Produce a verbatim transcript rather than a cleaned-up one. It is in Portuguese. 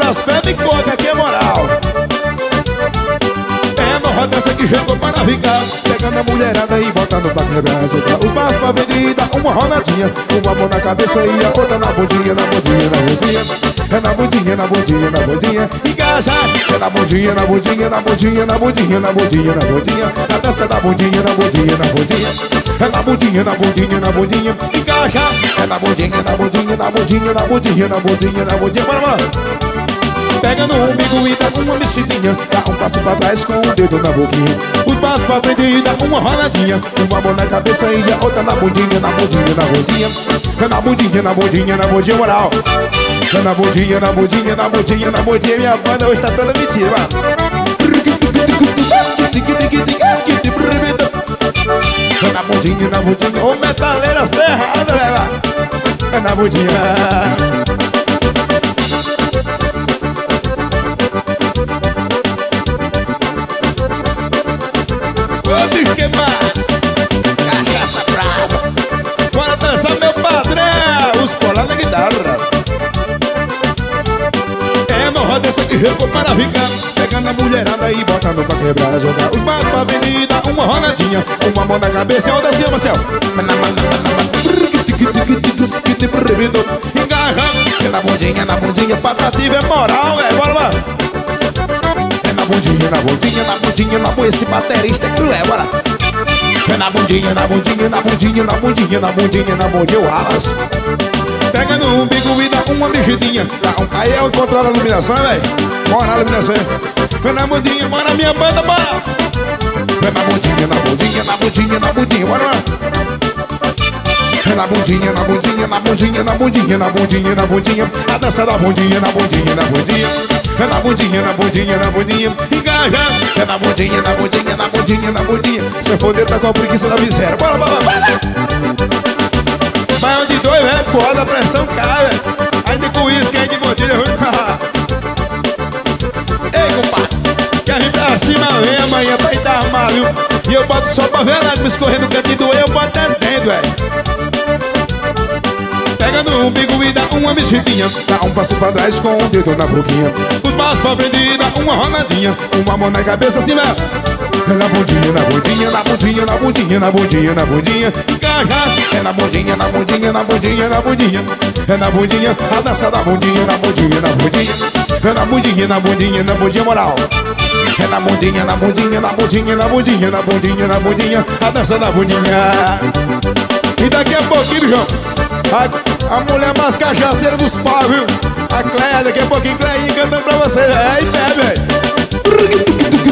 das pedras e coca, que é moral. É no roda essa que chegou para ficar, pegando a mulherada e botando pra quebrar. Os maços pra avenida, uma rodadinha, uma mão na cabeça e a outra na bundinha, na bundinha, na bundinha. É na bundinha, na bundinha, na bundinha. Engaja. É na bundinha, na bundinha, na bundinha, na bundinha, na bundinha, na bundinha. A dança da bundinha, na bundinha, na bundinha. É na bundinha, na bundinha, na bundinha. Engaja. É na bundinha, na bundinha, na bundinha, na bundinha, na bundinha, na bundinha. Bora, mano. Pega no umbigo e dá uma mexidinha, dá um passo pra trás com o dedo na boquinha. Os passos pra frente e dá uma roladinha, uma mão na cabeça e a outra na bundinha, na bundinha, na bundinha. É na bundinha, na bundinha, na bundinha, moral. É na bundinha, na bundinha, na bundinha, na bundinha. Minha banda hoje tá toda mentira, mano. É na bundinha, na bundinha. Ô metaleira ferrada, velho. É na bundinha. Bicho queimar, cachaça brava. Bora dançar, meu padrão. Os colar na guitarra. É no roda essa que chegou para ficar, pegando a mulherada e botando pra quebrar. Jogar os maços pra avenida, uma roladinha, uma mão na cabeça e outra assim, Marcel. Engaja. É na bundinha, na bundinha, patativa é moral, velho. Bora lá. É na bundinha, na bundinha, na bundinha, na bundinha. Esse baterista é cruel, bora. É na bundinha, na bundinha, na bundinha, na bundinha, na bundinha, na bundinha, o Alas. Pega no umbigo e dá uma mexidinha. Aí é o controle da iluminação, velho. Bora na iluminação. É na bundinha, bora minha banda, bora. É na bundinha, na bundinha, na bundinha, na bundinha, bora lá. É na bundinha, na bundinha, na bundinha, na bundinha, na bundinha, na bundinha. A dança da bundinha, na bundinha, na bundinha. É na bundinha, na bundinha, na bundinha. Engaja. É na bundinha, na bundinha, na bundinha, na bundinha. Se foder tá com a preguiça da miséria. Bora, bora, bora. Mas onde dois, velho, foda, a pressão cai, velho. Ainda com isso, que é de bondinha. Ei, compadre, quer vir pra cima, vem amanhã pra ir dar armado, viu? E eu boto só pra ver lágrimas escorrendo no cantinho do eu, eu boto até dentro, velho. Pega no umbigo e dá uma mexidinha, dá um passo pra trás com o dedo na boquinha. Os passos pra frente e dá uma rodadinha, uma mão na cabeça assim, velho. É na bundinha, na bundinha, na bundinha, na bundinha, na bundinha, na bundinha. Encaja. É na bundinha, na bundinha, na bundinha, na bundinha. É na bundinha, a dança da bundinha, na bundinha, na bundinha. É na bundinha, na bundinha, na bundinha, moral. É na bundinha, na bundinha, na bundinha, na bundinha, na bundinha, na bundinha. A dança da bundinha. E daqui a pouquinho, João, a, a mulher mais cachaceira dos pau, viu? A Cléia, daqui a pouquinho, Cléia cantando pra você, velho. Aí, bebe, velho.